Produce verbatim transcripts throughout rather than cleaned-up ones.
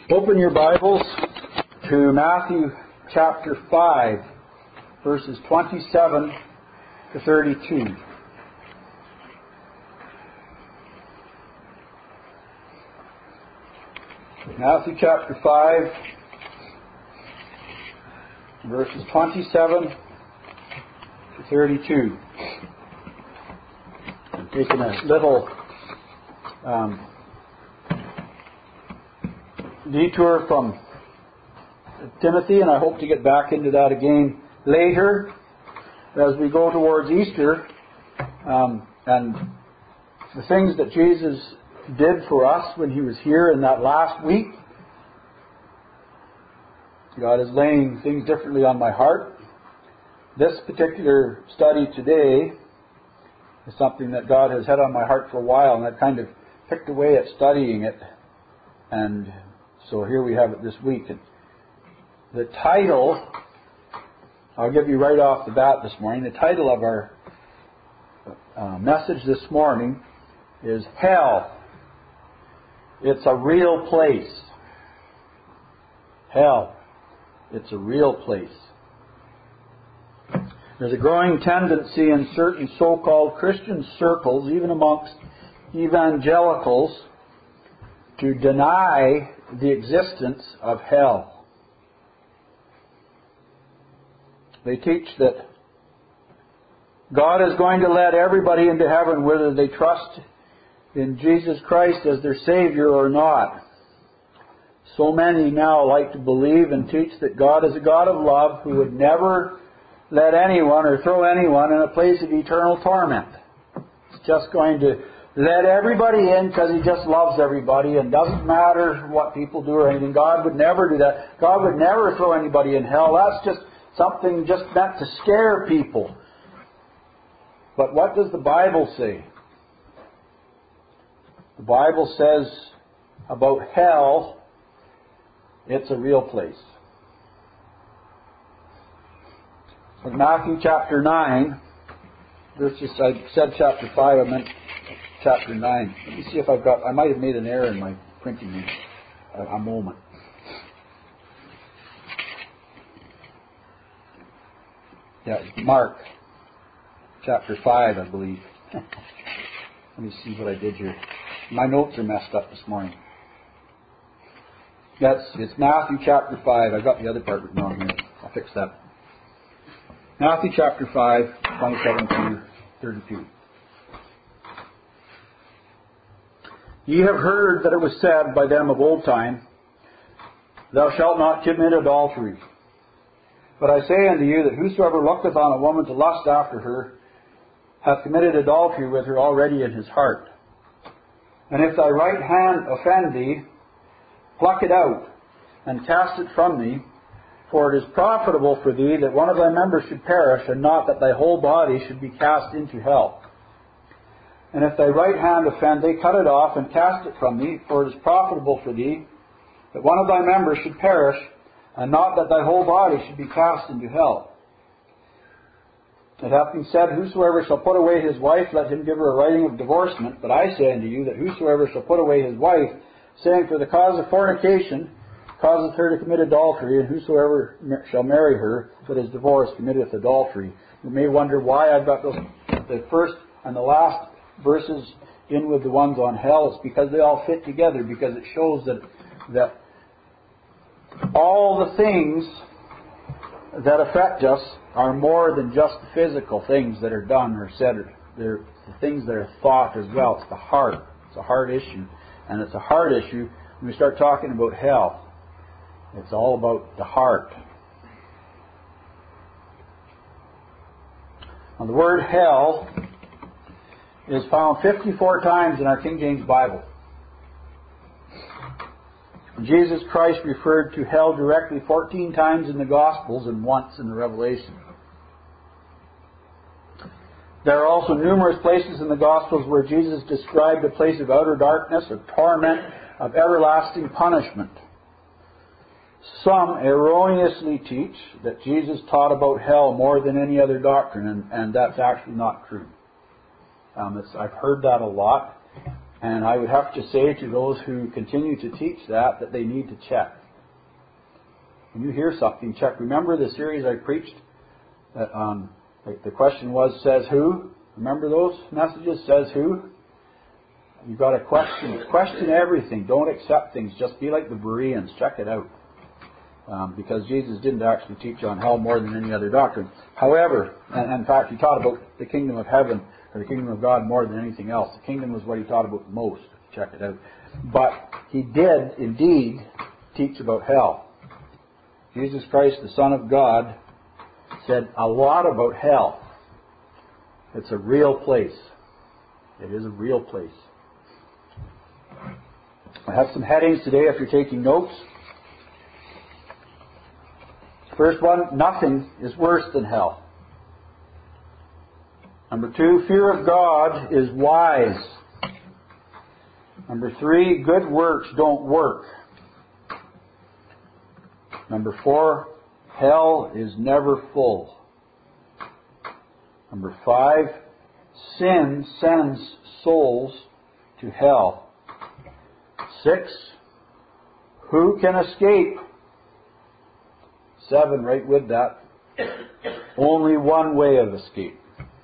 Open your Bibles to Matthew chapter five, verses twenty-seven to thirty-two. Matthew chapter five, verses twenty-seven to thirty-two. I'm taking a little um, detour from Timothy, and I hope to get back into that again later as we go towards Easter, um, and the things that Jesus did for us when He was here in that last week. God is laying things differently on my heart. This particular study today is something that God has had on my heart for a while, and I've kind of picked away at studying it, and so here we have it this week. And the title, I'll give you right off the bat this morning, the title of our uh, message this morning is Hell. It's a real place. Hell. It's a real place. There's a growing tendency in certain so-called Christian circles, even amongst evangelicals, to deny the existence of hell. They teach that God is going to let everybody into heaven whether they trust in Jesus Christ as their Savior or not. So many now like to believe and teach that God is a God of love who would never let anyone or throw anyone in a place of eternal torment. It's just going to let everybody in because He just loves everybody and doesn't matter what people do or anything. God would never do that. God would never throw anybody in hell. That's just something just meant to scare people. But what does the Bible say? The Bible says about hell, it's a real place. In Matthew chapter nine, there's just, I said chapter five, I meant chapter nine. Let me see if I've got, I might have made an error in my printing a, a moment. Yeah, Mark chapter five, I believe. Let me see what I did here. My notes are messed up this morning. That's, it's Matthew chapter five. I got the other part written on here. I'll fix that. Matthew chapter five, twenty-seven to thirty-two. Ye have heard that it was said by them of old time, Thou shalt not commit adultery. But I say unto you that whosoever looketh on a woman to lust after her hath committed adultery with her already in his heart. And if thy right hand offend thee, pluck it out, and cast it from thee, for it is profitable for thee that one of thy members should perish, and not that thy whole body should be cast into hell. And if thy right hand offend thee, cut it off, and cast it from thee, for it is profitable for thee that one of thy members should perish, and not that thy whole body should be cast into hell. It hath been said, Whosoever shall put away his wife, let him give her a writing of divorcement. But I say unto you that whosoever shall put away his wife, saying, For the cause of fornication, causeth her to commit adultery, and whosoever shall marry her that is divorced committeth adultery. You may wonder why I've got those, the first and the last verses in with the ones on hell. It's because they all fit together, because it shows that that all the things that affect us are more than just the physical things that are done or said. They're the things that are thought as well. It's the heart. It's a heart issue. And it's a heart issue when we start talking about hell. It's all about the heart. Now, the word hell is found fifty-four times in our King James Bible. Jesus Christ referred to hell directly fourteen times in the Gospels and once in the Revelation. There are also numerous places in the Gospels where Jesus described a place of outer darkness, of torment, of everlasting punishment. Some erroneously teach that Jesus taught about hell more than any other doctrine, and, and that's actually not true. Um, it's, I've heard that a lot, And I would have to say to those who continue to teach that, that they need to check. When you hear something, check. Remember the series I preached? That, um, the question was, says who? Remember those messages? Says who? You've got to question. Question everything. Don't accept things. Just be like the Bereans. Check it out. Um, because Jesus didn't actually teach on hell more than any other doctrine. However, and, and in fact, he taught about the kingdom of heaven or the kingdom of God more than anything else. The kingdom was what he taught about most. Check it out. But he did indeed teach about hell. Jesus Christ, the Son of God, said a lot about hell. It's a real place. It is a real place. I have some headings today if you're taking notes. First one, nothing is worse than hell. Number two, fear of God is wise. Number three, good works don't work. Number four, hell is never full. Number five, sin sends souls to hell. Six, who can escape? Seven, right with that, only one way of escape.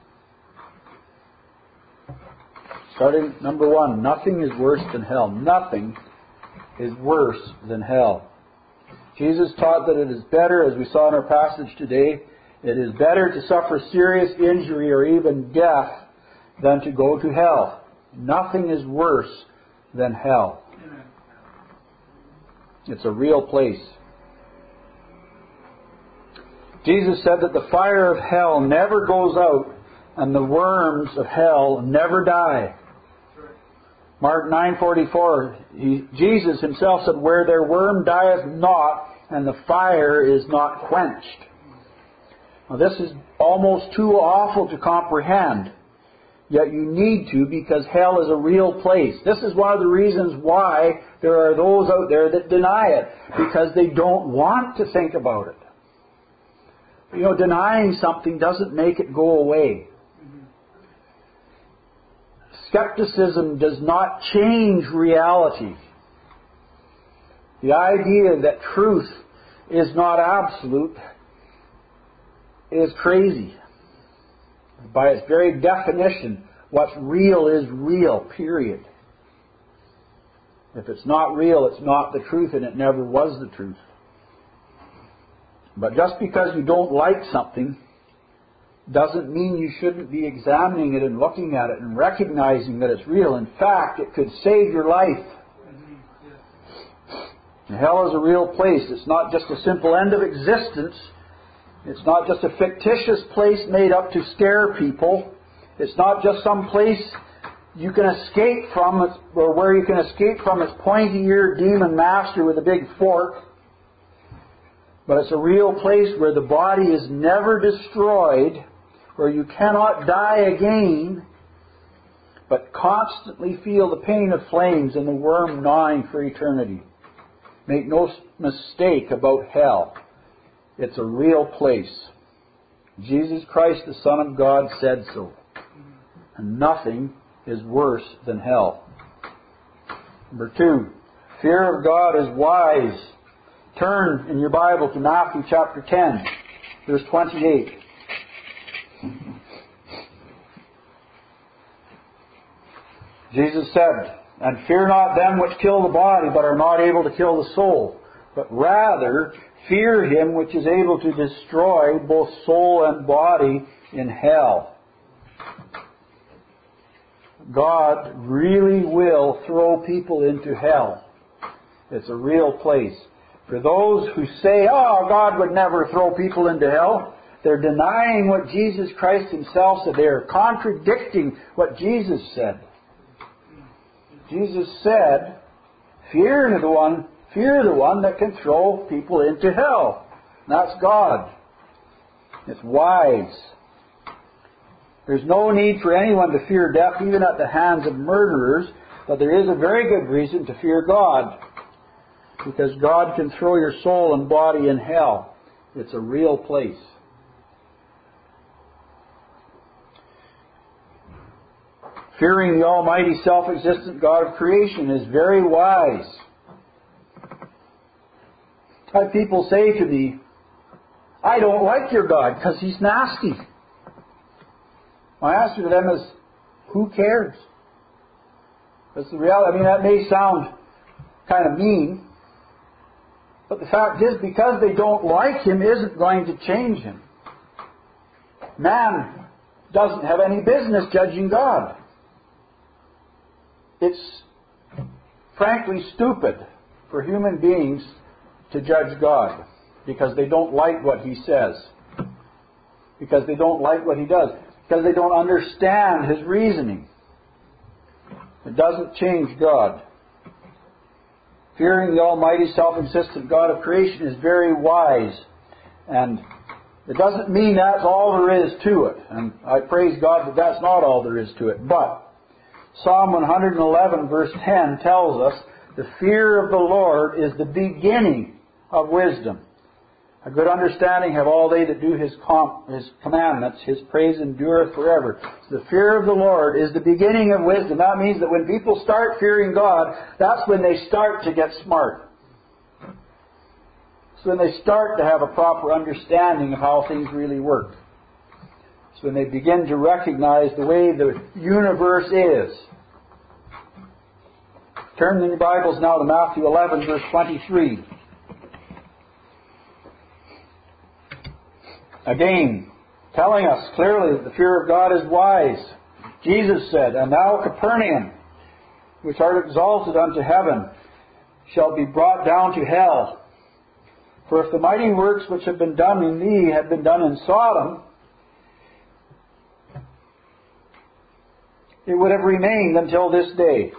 Starting number one, nothing is worse than hell. Nothing is worse than hell. Jesus taught that it is better, as we saw in our passage today, it is better to suffer serious injury or even death than to go to hell. Nothing is worse than hell. It's a real place. Jesus said that the fire of hell never goes out and the worms of hell never die. Mark nine forty-four, he, Jesus himself said, where their worm dieth not and the fire is not quenched. Now this is almost too awful to comprehend. Yet you need to, because hell is a real place. This is one of the reasons why there are those out there that deny it. Because they don't want to think about it. You know, denying something doesn't make it go away. Skepticism does not change reality. The idea that truth is not absolute is crazy. By its very definition, what's real is real, period. If it's not real, it's not the truth, and it never was the truth. But just because you don't like something doesn't mean you shouldn't be examining it and looking at it and recognizing that it's real. In fact, it could save your life. And hell is a real place. It's not just a simple end of existence. It's not just a fictitious place made up to scare people. It's not just some place you can escape from, or where you can escape from its pointy-eared demon master with a big fork. But it's a real place where the body is never destroyed, where you cannot die again, but constantly feel the pain of flames and the worm gnawing for eternity. Make no mistake about hell. It's a real place. Jesus Christ, the Son of God, said so. And nothing is worse than hell. Number two, fear of God is wise. Turn in your Bible to Matthew chapter ten, verse twenty-eight. Jesus said, and fear not them which kill the body, but are not able to kill the soul, but rather fear him which is able to destroy both soul and body in hell. God really will throw people into hell. It's a real place. For those who say, oh, God would never throw people into hell, they're denying what Jesus Christ himself said. They are contradicting what Jesus said. Jesus said, fear the one, fear the one that can throw people into hell. And that's God. It's wise. There's no need for anyone to fear death, even at the hands of murderers, but there is a very good reason to fear God. Because God can throw your soul and body in hell. It's a real place. Fearing the almighty self-existent God of creation is very wise. I have people say to me, I don't like your God because He's nasty. My answer to them is, who cares? That's the reality. I mean, that may sound kind of mean, but the fact is, because they don't like Him isn't going to change Him. Man doesn't have any business judging God. It's frankly stupid for human beings to judge God because they don't like what He says, because they don't like what He does, because they don't understand His reasoning. It doesn't change God. Fearing the almighty self-existent God of creation is very wise, and it doesn't mean that's all there is to it. And I praise God that that's not all there is to it. But Psalm one eleven verse ten tells us the fear of the Lord is the beginning of wisdom. A good understanding have all they that do His, com- his commandments. His praise endureth forever. So the fear of the Lord is the beginning of wisdom. That means that when people start fearing God, that's when they start to get smart. It's when they start to have a proper understanding of how things really work. It's when they begin to recognize the way the universe is. Turn in your Bibles now to Matthew eleven, verse twenty-three. Again, telling us clearly that the fear of God is wise. Jesus said, And thou, Capernaum, which art exalted unto heaven, shall be brought down to hell. For if the mighty works which have been done in thee had been done in Sodom, it would have remained until this day.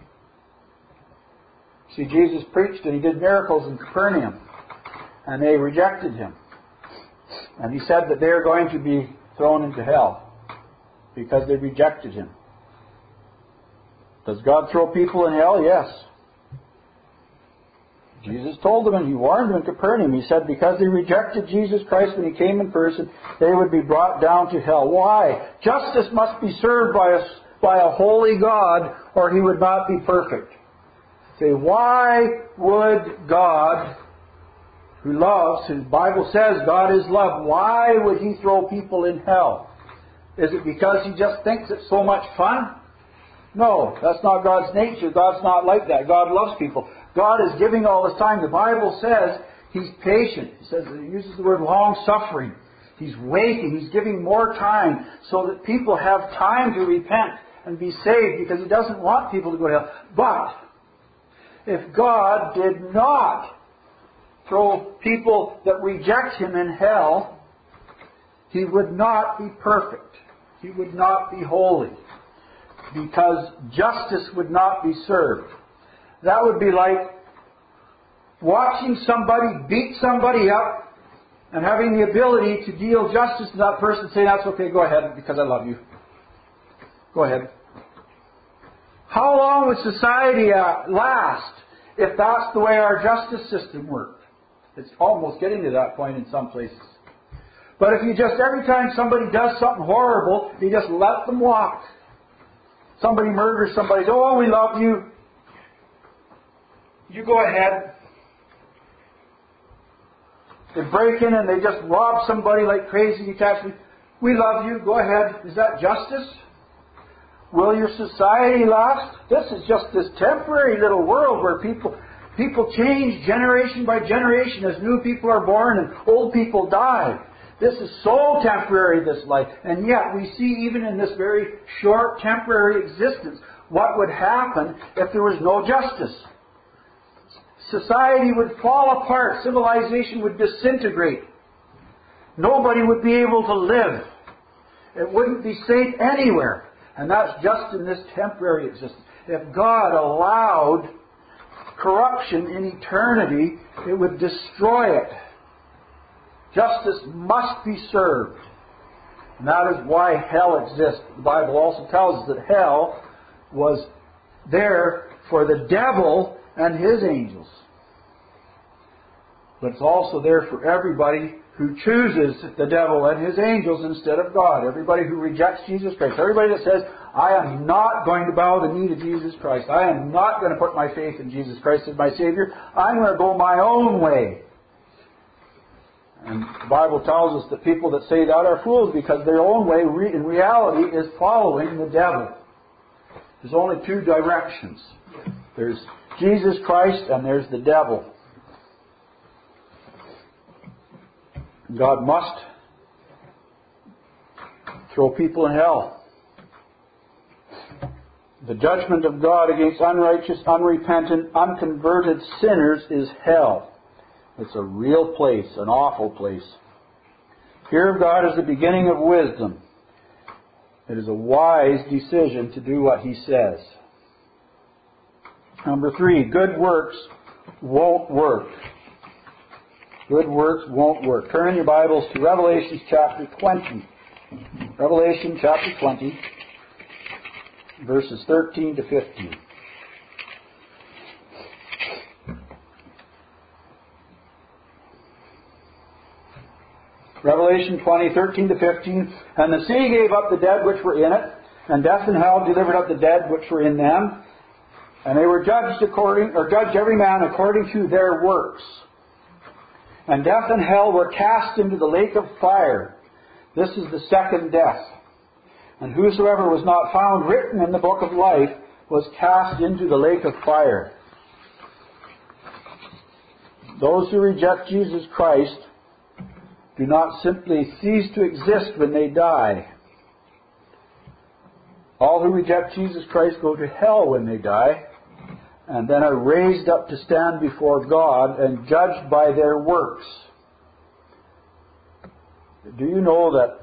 See, Jesus preached and He did miracles in Capernaum, and they rejected Him. And He said that they are going to be thrown into hell because they rejected Him. Does God throw people in hell? Yes. Jesus told them, and He warned them in Capernaum. He said because they rejected Jesus Christ when He came in person, they would be brought down to hell. Why? Justice must be served by a, by a holy God, or He would not be perfect. Say, why would God, who loves, whose Bible says God is love, why would He throw people in hell? Is it because He just thinks it's so much fun? No, that's not God's nature. God's not like that. God loves people. God is giving all this time. The Bible says He's patient. He says, He uses the word long-suffering. He's waiting. He's giving more time so that people have time to repent and be saved, because He doesn't want people to go to hell. But if God did not throw people that reject Him in hell, He would not be perfect. He would not be holy, because justice would not be served. That would be like watching somebody beat somebody up and having the ability to deal justice to that person, saying, that's okay, go ahead, because I love you. Go ahead. How long would society last if that's the way our justice system worked? It's almost getting to that point in some places. But if you just, every time somebody does something horrible, you just let them walk. Somebody murders somebody, oh, we love you. You go ahead. They break in and they just rob somebody like crazy. You catch me. We love you. Go ahead. Is that justice? Will your society last? This is just this temporary little world where people people change generation by generation as new people are born and old people die. This is so temporary, this life. And yet we see even in this very short temporary existence what would happen if there was no justice. Society would fall apart. Civilization would disintegrate. Nobody would be able to live. It wouldn't be safe anywhere. And that's just in this temporary existence. If God allowed corruption in eternity, it would destroy it. Justice must be served. And that is why hell exists. The Bible also tells us that hell was there for the devil and his angels. But it's also there for everybody who chooses the devil and his angels instead of God. Everybody who rejects Jesus Christ. Everybody that says, I am not going to bow the knee to Jesus Christ. I am not going to put my faith in Jesus Christ as my Savior. I'm going to go my own way. And the Bible tells us that people that say that are fools because their own way in reality is following the devil. There's only two directions. There's Jesus Christ and there's the devil. God must throw people in hell. The judgment of God against unrighteous, unrepentant, unconverted sinners is hell. It's a real place, an awful place. Fear of God is the beginning of wisdom. It is a wise decision to do what He says. Number three, good works won't work. Good works won't work. Turn in your Bibles to Revelation chapter twenty. Revelation chapter twenty, verses thirteen to fifteen. Revelation twenty, thirteen to fifteen. And the sea gave up the dead which were in it, and death and hell delivered up the dead which were in them. And they were judged according, or judged every man according to their works. And death and hell were cast into the lake of fire. This is the second death. And whosoever was not found written in the book of life was cast into the lake of fire. Those who reject Jesus Christ do not simply cease to exist when they die. All who reject Jesus Christ go to hell when they die, and then are raised up to stand before God and judged by their works. Do you know that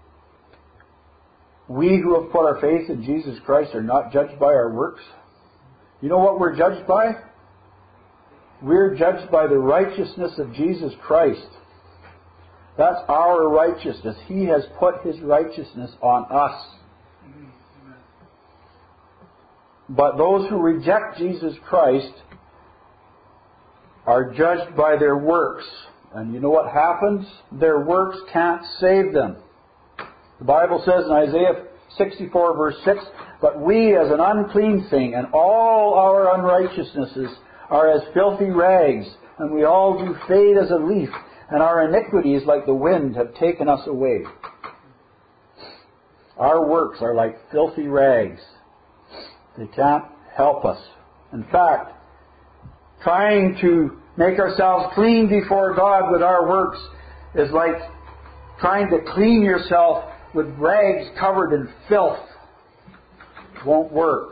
we who have put our faith in Jesus Christ are not judged by our works? You know what we're judged by? We're judged by the righteousness of Jesus Christ. That's our righteousness. He has put His righteousness on us. But those who reject Jesus Christ are judged by their works. And you know what happens? Their works can't save them. The Bible says in Isaiah sixty-four verse six, but we as an unclean thing and all our unrighteousnesses are as filthy rags, and we all do fade as a leaf, and our iniquities like the wind have taken us away. Our works are like filthy rags. They can't help us. In fact, trying to make ourselves clean before God with our works is like trying to clean yourself with rags covered in filth. It won't work.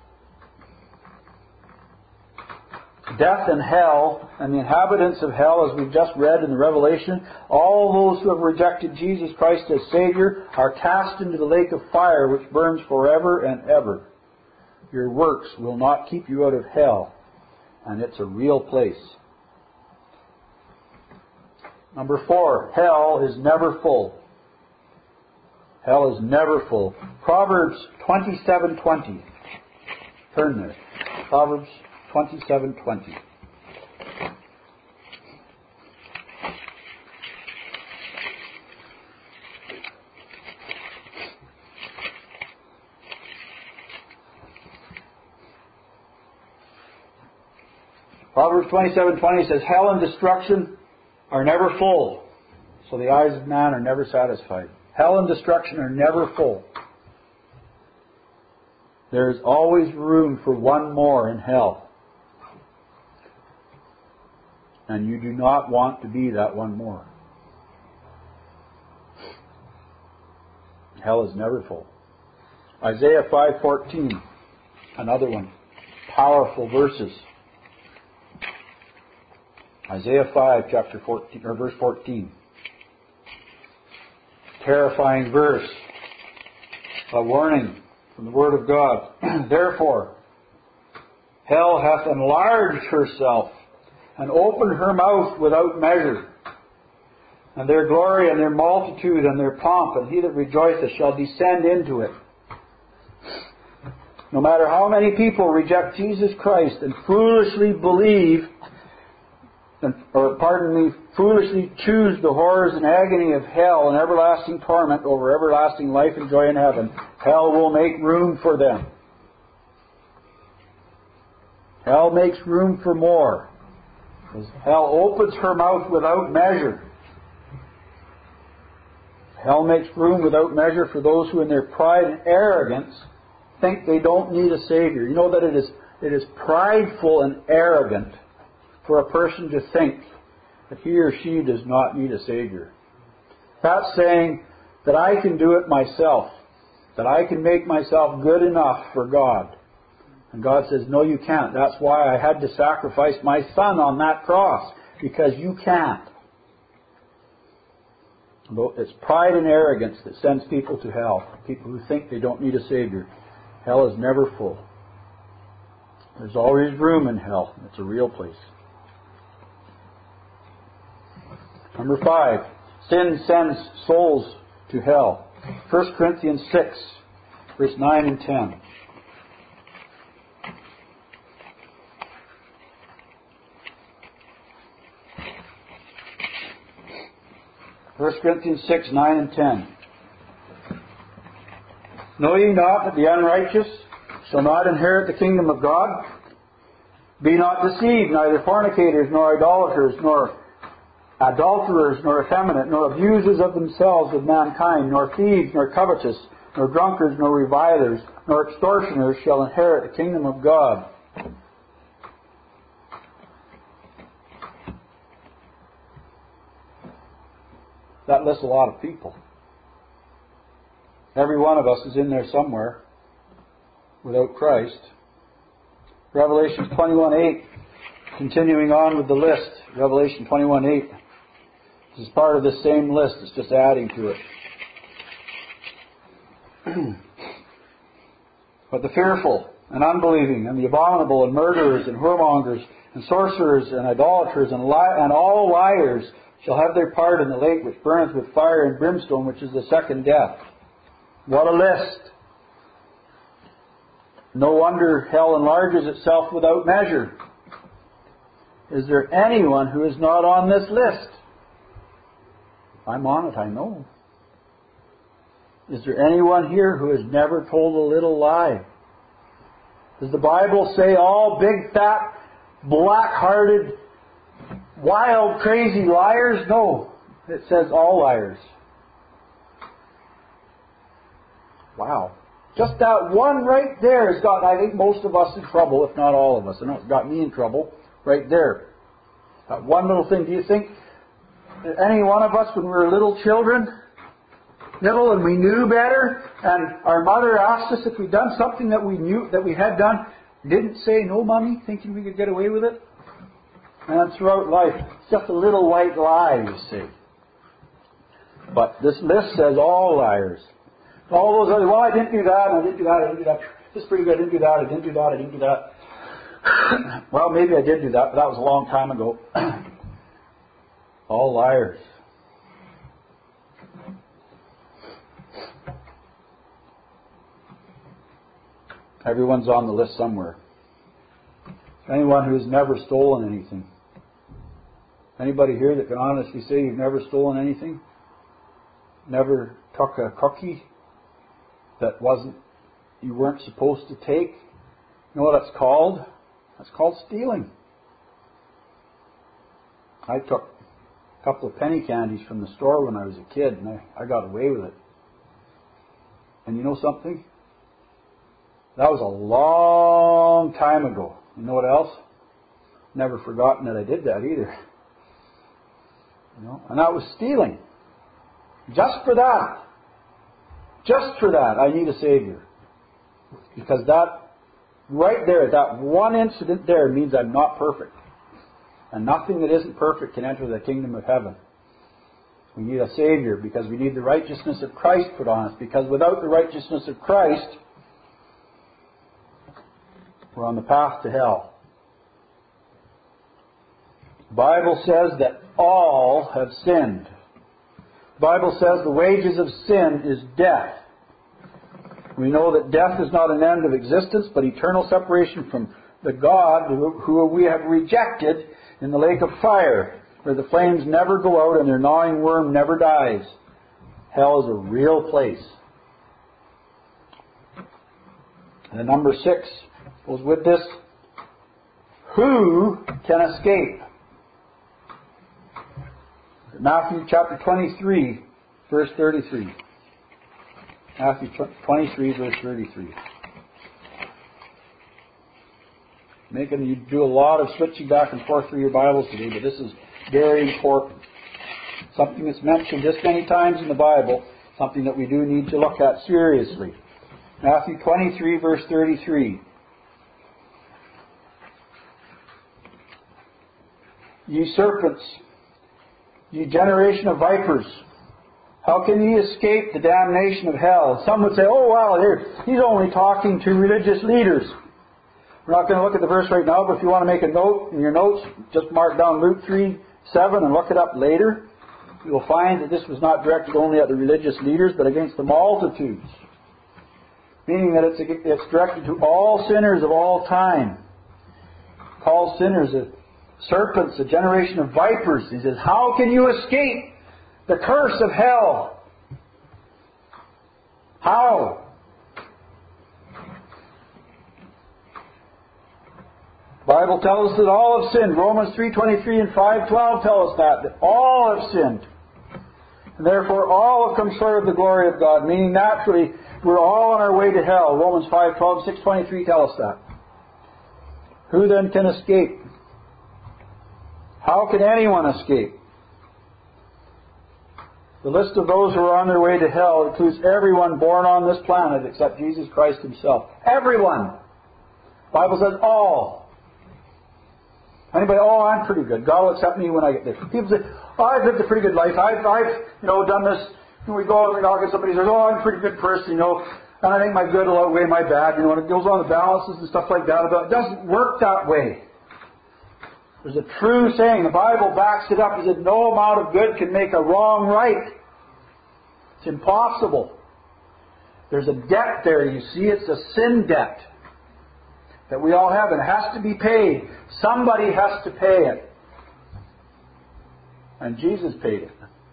Death and hell and the inhabitants of hell, as we've just read in the Revelation, all those who have rejected Jesus Christ as Savior are cast into the lake of fire which burns forever and ever. Your works will not keep you out of hell, and it's a real place. Number four, hell is never full. Hell is never full. Proverbs twenty-seven twenty. Turn there. Proverbs twenty-seven twenty. Proverbs twenty-seven twenty says, hell and destruction are never full, so the eyes of man are never satisfied. Hell and destruction are never full. There is always room for one more in hell. And you do not want to be that one more. Hell is never full. Isaiah five fourteen, another one. Powerful verses. Isaiah five, chapter fourteen, or verse fourteen. Terrifying verse. A warning from the Word of God. Therefore, hell hath enlarged herself and opened her mouth without measure. And their glory and their multitude and their pomp, and he that rejoiceth shall descend into it. No matter how many people reject Jesus Christ and foolishly believe and, or pardon me, foolishly choose the horrors and agony of hell and everlasting torment over everlasting life and joy in heaven, hell will make room for them. Hell makes room for more. Hell opens her mouth without measure. Hell makes room without measure for those who in their pride and arrogance think they don't need a Savior. You know that it is, it is prideful and arrogant for a person to think that he or she does not need a Savior. That's saying that I can do it myself, that I can make myself good enough for God. And God says, no, you can't. That's why I had to sacrifice my Son on that cross, because you can't. It's pride and arrogance that sends people to hell, people who think they don't need a Savior. Hell is never full. There's always room in hell. It's a real place. Number five, sin sends souls to hell. First Corinthians six, verse nine and ten. First Corinthians six, nine and ten. Know ye not that the unrighteous shall not inherit the kingdom of God? Be not deceived, neither fornicators, nor idolaters, nor adulterers, nor effeminate, nor abusers of themselves of mankind, nor thieves, nor covetous, nor drunkards, nor revilers, nor extortioners shall inherit the kingdom of God. That lists a lot of people. Every one of us is in there somewhere without Christ. Revelation twenty-one eight, continuing on with the list. Revelation twenty-one eight. This is part of this same list. It's just adding to it. But the fearful and unbelieving and the abominable and murderers and whoremongers and sorcerers and idolaters and, li- and all liars shall have their part in the lake which burneth with fire and brimstone, which is the second death. What a list! No wonder hell enlarges itself without measure. Is there anyone who is not on this list? I'm on it, I know. Is there anyone here who has never told a little lie? Does the Bible say all big, fat, black-hearted, wild, crazy liars? No. It says all liars. Wow. Just that one right there has got, I think, most of us in trouble, if not all of us. I know it's got me in trouble right there. That one little thing. Do you think that any one of us, when we were little children, little and we knew better, and our mother asked us if we'd done something that we knew, that we had done, didn't say no, Mommy, thinking we could get away with it? And throughout life, it's just a little white lie, you see. But this list says all liars. All those other, well, I didn't do that, and I didn't do that, I didn't do that. This is pretty good, I didn't do that, I didn't do that, I didn't do that. Well, maybe I did do that, but that was a long time ago. All liars. Everyone's on the list somewhere. Anyone who's never stolen anything. Anybody here that can honestly say you've never stolen anything? Never took a cookie that wasn't, you weren't supposed to take? You know what that's called? That's called stealing. I took a couple of penny candies from the store when I was a kid, and I, I got away with it. And you know something? That was a long time ago. You know what else? Never forgotten that I did that either. You know, and that was stealing. Just for that. Just for that, I need a Savior. Because that, right there, that one incident there means I'm not perfect. And nothing that isn't perfect can enter the kingdom of heaven. We need a Savior because we need the righteousness of Christ put on us. Because without the righteousness of Christ, we're on the path to hell. The Bible says that all have sinned. The Bible says the wages of sin is death. We know that death is not an end of existence, but eternal separation from the God who we have rejected in the lake of fire, where the flames never go out and their gnawing worm never dies. Hell is a real place. And then number six goes with this. Who can escape? Matthew chapter twenty-three, verse thirty-three. Matthew twenty-three, verse thirty-three. Making you do a lot of switching back and forth through your Bibles today, but this is very important. Something that's mentioned this many times in the Bible, something that we do need to look at seriously. Matthew twenty-three, verse thirty-three. Ye serpents, ye generation of vipers, how can ye escape the damnation of hell? Some would say, oh, well, here, he's only talking to religious leaders. We're not going to look at the verse right now, but if you want to make a note in your notes, just mark down Luke three seven and look it up later. You will find that this was not directed only at the religious leaders, but against the multitudes. Meaning that it's, it's directed to all sinners of all time. Calls sinners a serpents, a generation of vipers. He says, how can you escape the curse of hell? How? The Bible tells us that all have sinned. Romans three twenty-three and five twelve tell us that, that all have sinned. And therefore all have come short of the glory of God, meaning naturally we're all on our way to hell. Romans five twelve, six twenty-three tell us that. Who then can escape? How can anyone escape? The list of those who are on their way to hell includes everyone born on this planet except Jesus Christ Himself. Everyone! The Bible says all. Anybody, oh, I'm pretty good. God will accept me when I get there. People say, oh, I've lived a pretty good life. I've, I've you know, done this. When we go and we knock at somebody who says, oh, I'm a pretty good person, you know, and I think my good will outweigh my bad, you know, and it goes on the balances and stuff like that. But it doesn't work that way. There's a true saying. The Bible backs it up. It said, no amount of good can make a wrong right. It's impossible. There's a debt there, you see. It's a sin debt that we all have, and it has to be paid. Somebody has to pay it. And Jesus paid it.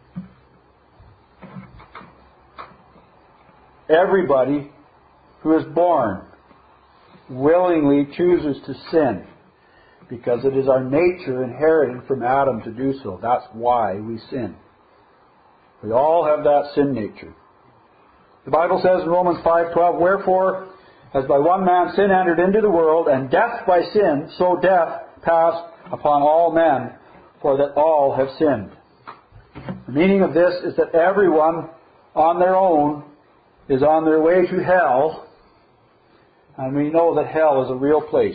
Everybody who is born willingly chooses to sin, because it is our nature inherited from Adam to do so. That's why we sin. We all have that sin nature. The Bible says in Romans five twelve, wherefore, as by one man sin entered into the world, and death by sin, so death passed upon all men, for that all have sinned. The meaning of this is that everyone on their own is on their way to hell, and we know that hell is a real place.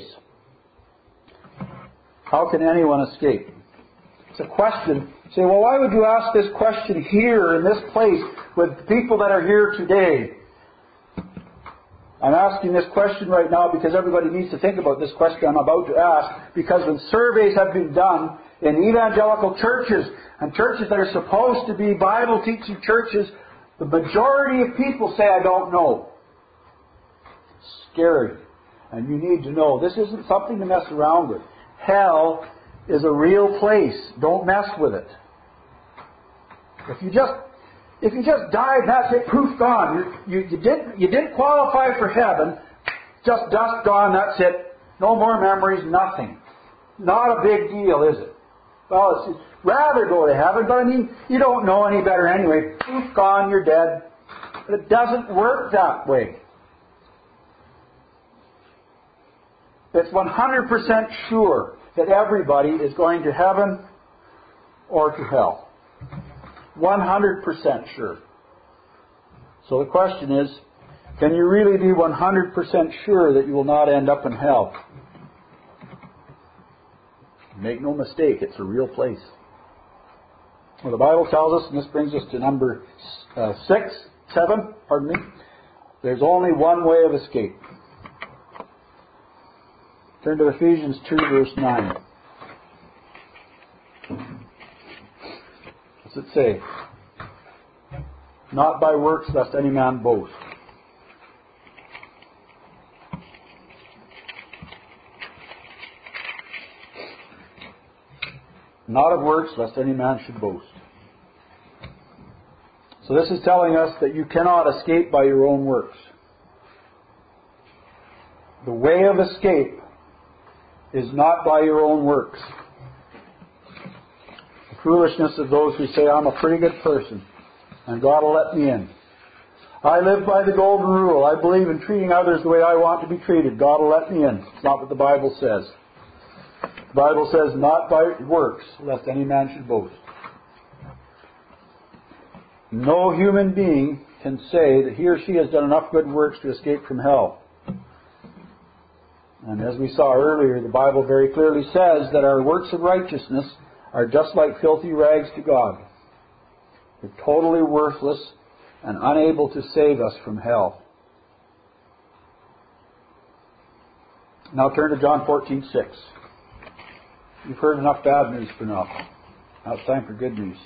How can anyone escape? It's a question. You say, well, why would you ask this question here in this place with the people that are here today? I'm asking this question right now because everybody needs to think about this question I'm about to ask, because when surveys have been done in evangelical churches and churches that are supposed to be Bible teaching churches, the majority of people say, I don't know. It's scary. And you need to know. This isn't something to mess around with. Hell is a real place. Don't mess with it. If you just if you just died and that's it, poof, gone. You, you, you, didn't, you didn't qualify for heaven. Just dust gone, that's it. No more memories, nothing. Not a big deal, is it? Well, it's, it's rather go to heaven, but I mean, you don't know any better anyway. Poof, gone, you're dead. But it doesn't work that way. It's one hundred percent sure that everybody is going to heaven or to hell. one hundred percent sure. So the question is, can you really be one hundred percent sure that you will not end up in hell? Make no mistake, it's a real place. Well, the Bible tells us, and this brings us to number uh, six, seven, pardon me, there's only one way of escape. Turn to Ephesians two, verse nine. What's it say? Not by works lest any man boast. not of works, lest any man should boast. So this is telling us that you cannot escape by your own works. The way of escape is not by your own works. The foolishness of those who say, I'm a pretty good person, and God will let me in. I live by the golden rule. I believe in treating others the way I want to be treated. God will let me in. It's not what the Bible says. The Bible says, not by works, lest any man should boast. No human being can say that he or she has done enough good works to escape from hell. And as we saw earlier, the Bible very clearly says that our works of righteousness are just like filthy rags to God. They're totally worthless and unable to save us from hell. Now turn to John fourteen six. You've heard enough bad news for now. Now it's time for good news.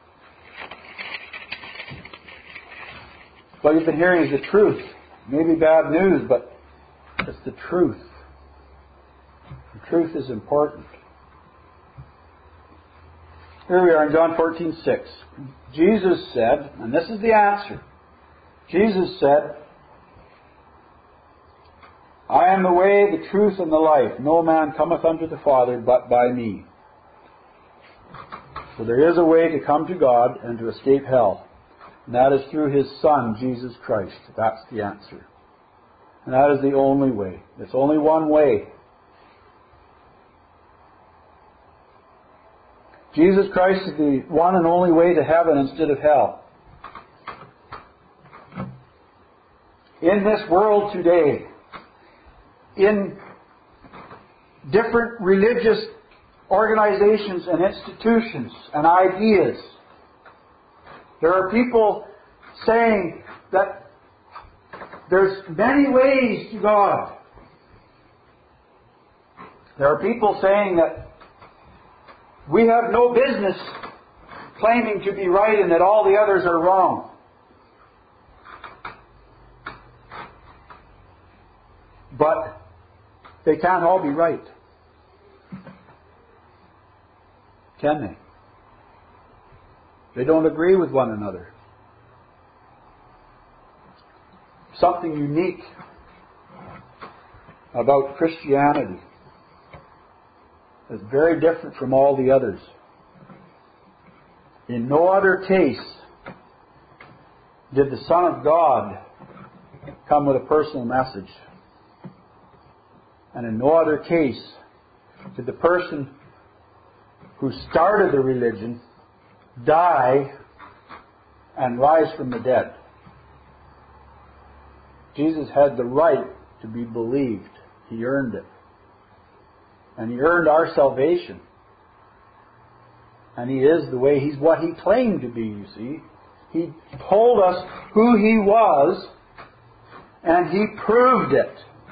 What you've been hearing is the truth. Maybe bad news, but it's the truth. The truth is important. Here we are in John fourteen six. Jesus said, and this is the answer. Jesus said, I am the way, the truth, and the life. No man cometh unto the Father but by me. So there is a way to come to God and to escape hell. And that is through His Son, Jesus Christ. That's the answer. And that is the only way. It's only one way. Jesus Christ is the one and only way to heaven instead of hell. In this world today, in different religious organizations and institutions and ideas, there are people saying that there's many ways to God. There are people saying that we have no business claiming to be right and that all the others are wrong. But they can't all be right. Can they? They don't agree with one another. Something unique about Christianity is very different from all the others. In no other case did the Son of God come with a personal message. And in no other case did the person who started the religion die and rise from the dead. Jesus had the right to be believed. He earned it. And He earned our salvation. And He is the way, He's what He claimed to be, you see. He told us who He was, and He proved it.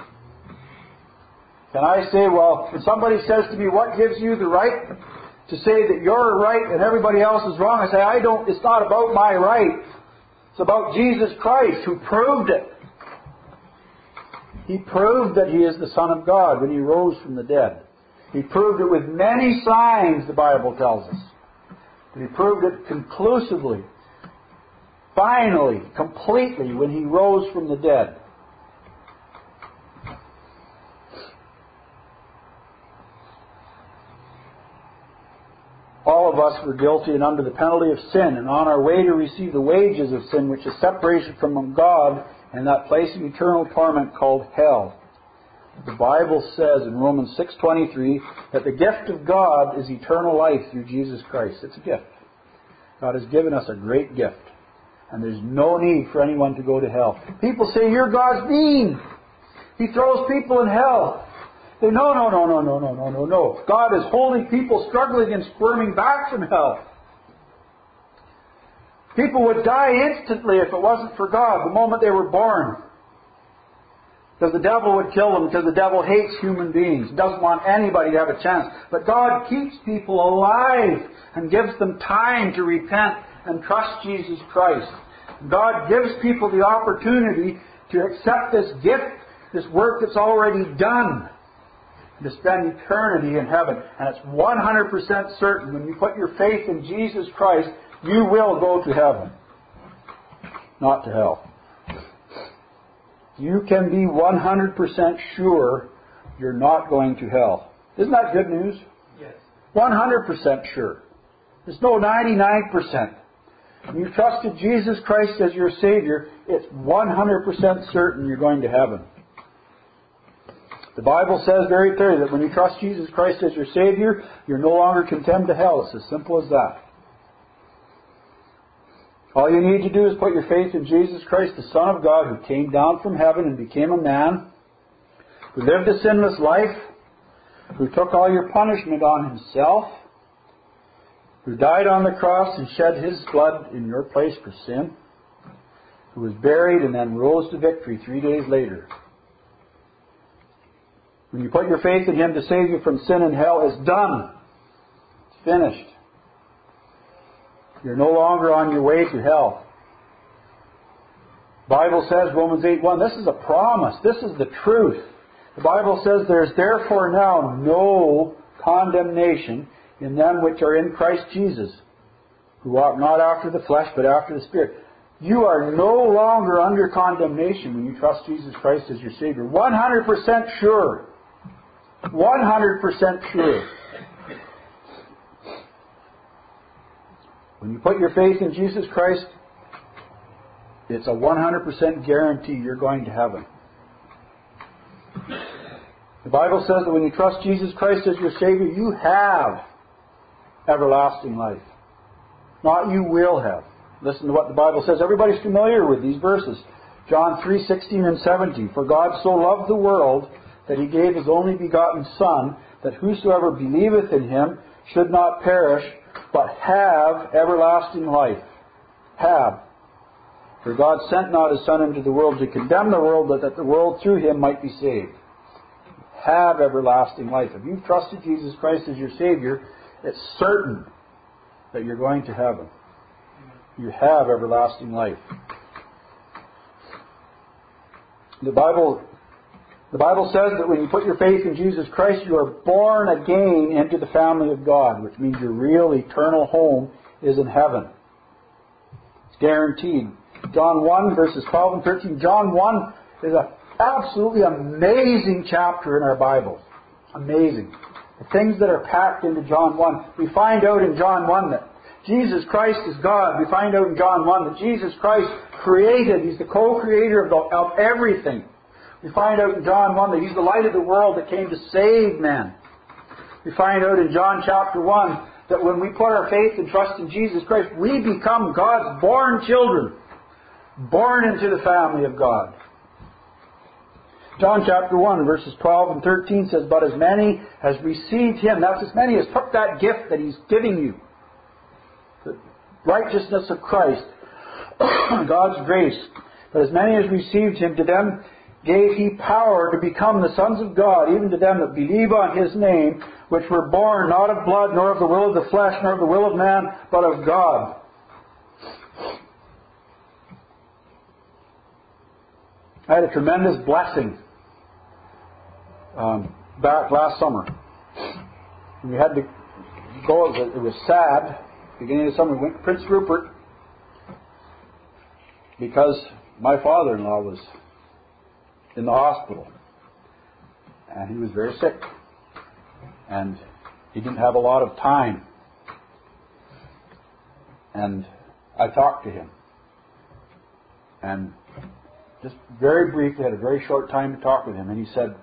Can I say, well, when somebody says to me, what gives you the right to say that you're right and everybody else is wrong? I say, I don't, it's not about my right. It's about Jesus Christ who proved it. He proved that He is the Son of God when He rose from the dead. He proved it with many signs, the Bible tells us. But He proved it conclusively, finally, completely, when He rose from the dead. All of us were guilty and under the penalty of sin, and on our way to receive the wages of sin, which is separation from God and that place of eternal torment called hell. The Bible says in Romans six twenty-three that the gift of God is eternal life through Jesus Christ. It's a gift. God has given us a great gift. And there's no need for anyone to go to hell. People say, you're God's mean. He throws people in hell. They, no, no, no, no, no, no, no, no, no. God is holding people struggling and squirming back from hell. People would die instantly if it wasn't for God the moment they were born. Because the devil would kill them, because the devil hates human beings. He doesn't want anybody to have a chance. But God keeps people alive and gives them time to repent and trust Jesus Christ. God gives people the opportunity to accept this gift, this work that's already done. to spend eternity in heaven. And it's one hundred percent certain when you put your faith in Jesus Christ, you will go to heaven, not to hell. You can be one hundred percent sure you're not going to hell. Isn't that good news? Yes. one hundred percent sure. There's no ninety-nine percent. When you trusted Jesus Christ as your Savior, it's one hundred percent certain you're going to heaven. The Bible says very clearly that when you trust Jesus Christ as your Savior, you're no longer condemned to hell. It's as simple as that. All you need to do is put your faith in Jesus Christ, the Son of God, who came down from heaven and became a man, who lived a sinless life, who took all your punishment on Himself, who died on the cross and shed His blood in your place for sin, who was buried and then rose to victory three days later. When you put your faith in Him to save you from sin and hell, it's done. It's finished. You're no longer on your way to hell. The Bible says, Romans eight one, this is a promise. This is the truth. The Bible says, there is therefore now no condemnation in them which are in Christ Jesus, who walk not after the flesh, but after the Spirit. You are no longer under condemnation when you trust Jesus Christ as your Savior. one hundred percent sure. one hundred percent sure. When you put your faith in Jesus Christ, it's a one hundred percent guarantee you're going to heaven. The Bible says that when you trust Jesus Christ as your Savior, you have everlasting life. Not you will have. Listen to what the Bible says. Everybody's familiar with these verses. John three sixteen and seventeen. For God so loved the world that He gave His only begotten Son, that whosoever believeth in Him should not perish, but have everlasting life. Have. For God sent not His Son into the world to condemn the world, but that the world through Him might be saved. Have everlasting life. If you've trusted Jesus Christ as your Savior, it's certain that you're going to heaven. You have everlasting life. The Bible, the Bible says that when you put your faith in Jesus Christ, you are born again into the family of God, which means your real eternal home is in heaven. It's guaranteed. John one, verses twelve and thirteen. John one is an absolutely amazing chapter in our Bible. Amazing. The things that are packed into John one. We find out in John one that Jesus Christ is God. We find out in John one that Jesus Christ created. He's the co-creator of, the, of everything. We find out in John one that He's the light of the world that came to save men. We find out in John chapter one that when we put our faith and trust in Jesus Christ, we become God's born children. Born into the family of God. John chapter one, verses twelve and thirteen says, But as many as received Him, that's as many as took that gift that He's giving you, the righteousness of Christ, God's grace. But as many as received Him, to them gave He power to become the sons of God, even to them that believe on His name, which were born not of blood, nor of the will of the flesh, nor of the will of man, but of God. I had a tremendous blessing um, back last summer. We had to go, it was sad. Beginning of summer, we went to Prince Rupert because my father-in-law was in the hospital. And he was very sick. And he didn't have a lot of time. And I talked to him. And just very briefly, had a very short time to talk with him, and he said,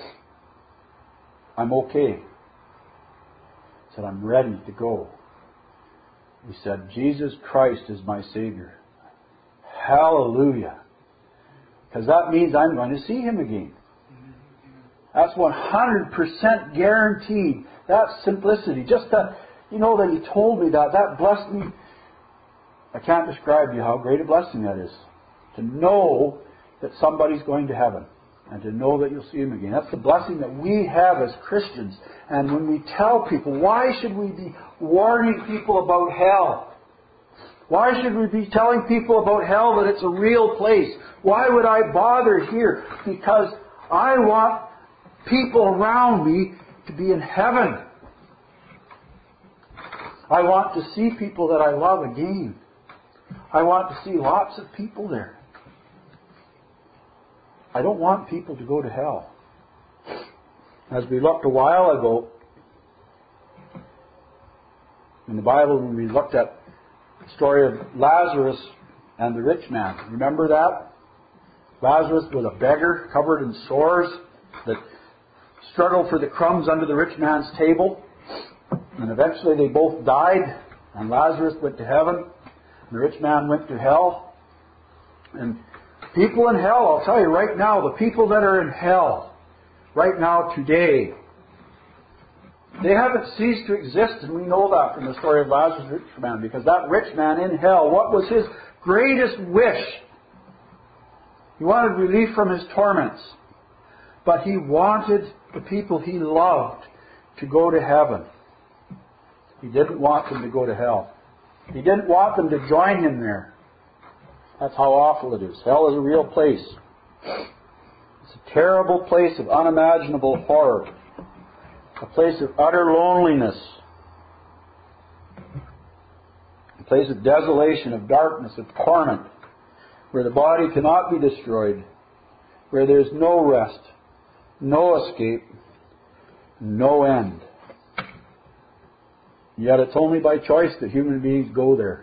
I'm okay. He said, I'm ready to go. He said, Jesus Christ is my Savior. Hallelujah. Because that means I'm going to see Him again. That's one hundred percent guaranteed. That simplicity, just that, you know, that he told me that, that blessed me. I can't describe to you how great a blessing that is. To know that somebody's going to heaven and to know that you'll see Him again. That's the blessing that we have as Christians. And when we tell people, why should we be warning people about hell? Why should we be telling people about hell, that it's a real place? Why would I bother here? Because I want people around me to be in heaven. I want to see people that I love again. I want to see lots of people there. I don't want people to go to hell. As we looked a while ago in the Bible, when we looked at the story of Lazarus and the rich man. Remember that? Lazarus was a beggar covered in sores that struggled for the crumbs under the rich man's table. And eventually they both died. And Lazarus went to heaven. And the rich man went to hell. And people in hell, I'll tell you right now, the people that are in hell, right now, today, they haven't ceased to exist, and we know that from the story of Lazarus, the rich man, because that rich man in hell, what was his greatest wish? He wanted relief from his torments, but he wanted the people he loved to go to heaven. He didn't want them to go to hell. He didn't want them to join him there. That's how awful it is. Hell is a real place. It's a terrible place of unimaginable horror. A place of utter loneliness. A place of desolation, of darkness, of torment, where the body cannot be destroyed, where there is no rest, no escape, no end. Yet it's only by choice that human beings go there.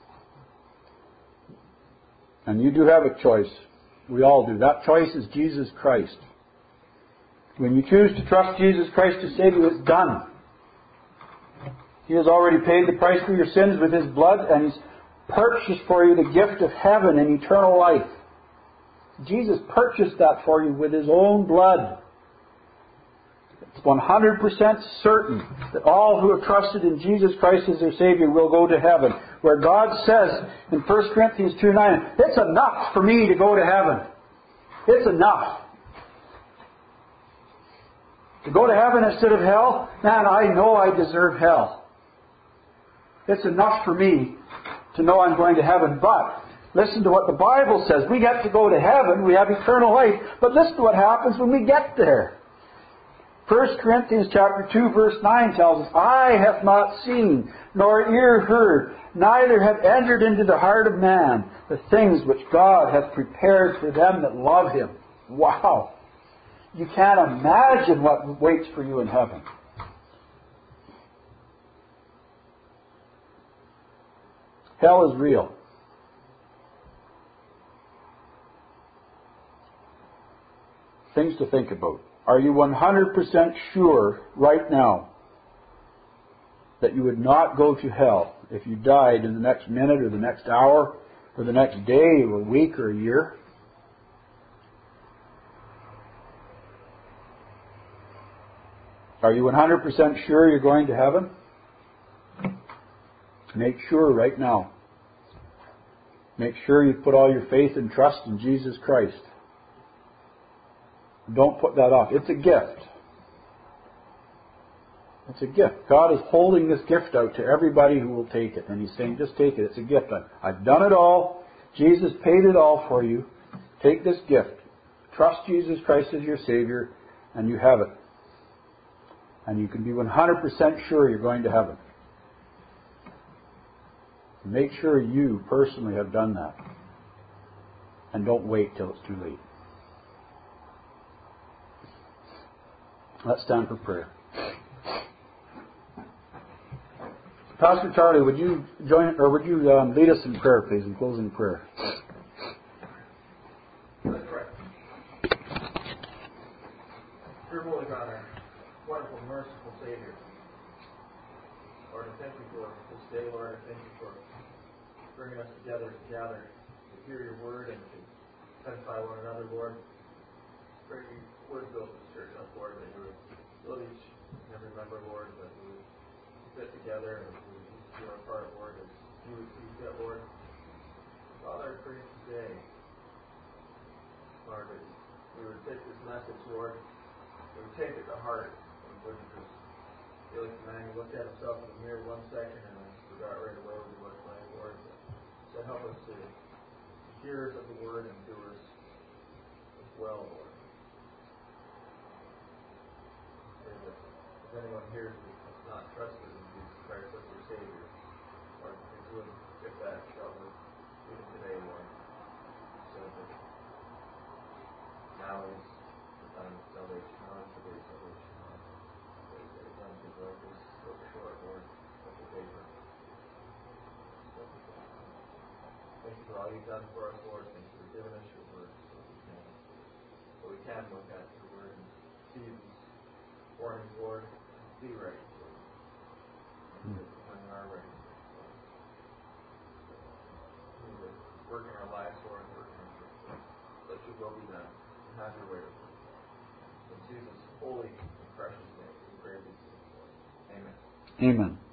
And you do have a choice. We all do. That choice is Jesus Christ. When you choose to trust Jesus Christ to save you, it's done. He has already paid the price for your sins with His blood, and He's purchased for you the gift of heaven and eternal life. Jesus purchased that for you with His own blood. It's one hundred percent certain that all who have trusted in Jesus Christ as their Savior will go to heaven. Where God says in First Corinthians two nine, it's enough for me to go to heaven. It's enough. To go to heaven instead of hell? Man, I know I deserve hell. It's enough for me to know I'm going to heaven. But listen to what the Bible says. We get to go to heaven. We have eternal life. But listen to what happens when we get there. First Corinthians chapter two verse nine tells us, Eye hath not seen, nor ear heard, neither have entered into the heart of man the things which God hath prepared for them that love Him. Wow! You can't imagine what waits for you in heaven. Hell is real. Things to think about. Are you one hundred percent sure right now that you would not go to hell if you died in the next minute or the next hour or the next day or week or a year? Are you one hundred percent sure you're going to heaven? Make sure right now. Make sure you put all your faith and trust in Jesus Christ. Don't put that off. It's a gift. It's a gift. God is holding this gift out to everybody who will take it. And He's saying, just take it. It's a gift. I've done it all. Jesus paid it all for you. Take this gift. Trust Jesus Christ as your Savior, and you have it. And you can be one hundred percent sure you're going to heaven. Make sure you personally have done that. And don't wait till it's too late. Let's stand for prayer. Pastor Charlie, would you join, or would you um, lead us in prayer, please, in closing prayer? Let's pray. Dear Holy God, our wonderful, merciful Savior, Lord, I thank you for this day, Lord. I thank you for bringing us together to gather to hear your word and to edify one another, Lord. Pray you would build this church up, Lord, that you would build each and every member, Lord, that we would fit together and we would do our part, Lord, as you would see fit, Lord. Father, I pray today, Lord, that we would take this message, Lord, we would take it to heart, and we wouldn't just feel like the man who looked at himself in the mirror one second and then forgot right away what he was like, Lord. So help us to hearers of the word and doers as well, Lord. if anyone hears me has not trusted in Jesus Christ as their Savior, Lord, please would get that trouble even today, Lord, so that now is the time of salvation, now is the day of salvation. Lord, they done to Lord, is so short, Lord, such a favor. Thank you for all you've done for us, Lord. Thank you for giving us your word so we can, so we can look at your word and see these warnings, Lord, and be ready for them. Mm. When we are ready. So, work in our lives, Lord, work in our church. Let your will be done. And have your way, Lord. In Jesus' holy and precious name, we pray these things, Lord. Amen. Amen.